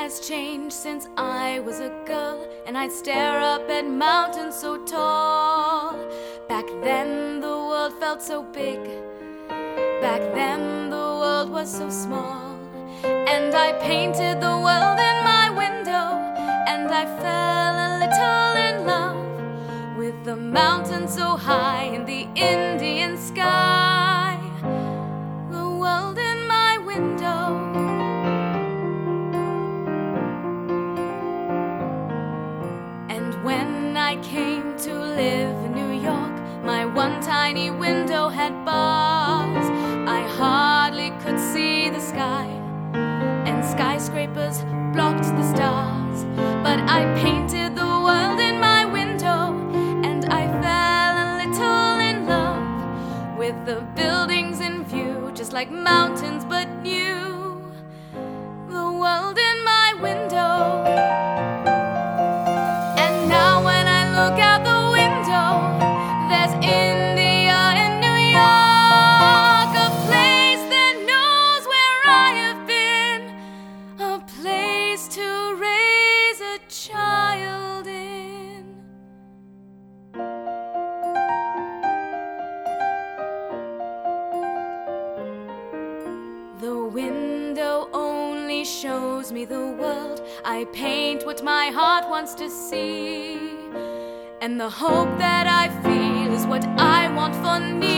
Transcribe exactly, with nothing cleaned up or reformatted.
has changed since I was a girl, and I'd stare up at mountains so tall. Back then the world felt so big, back then the world was so small. And I painted the world in my window, and I fell a little in love with the mountain so high in the Indian sky. The world in my window. And when I came to live in New York, my one tiny window had bars. I hardly could see the sky, and skyscrapers blocked the stars. But I painted the world in my window, and I fell a little in love with the buildings in view, just like mountains but new. The world in my window. And now when I look out the window, there's India and New York, a place that knows where I have been, a place to raise a child in. The window only shows me the world. I paint what my heart wants to see, and the hope that I feel is what I want for me.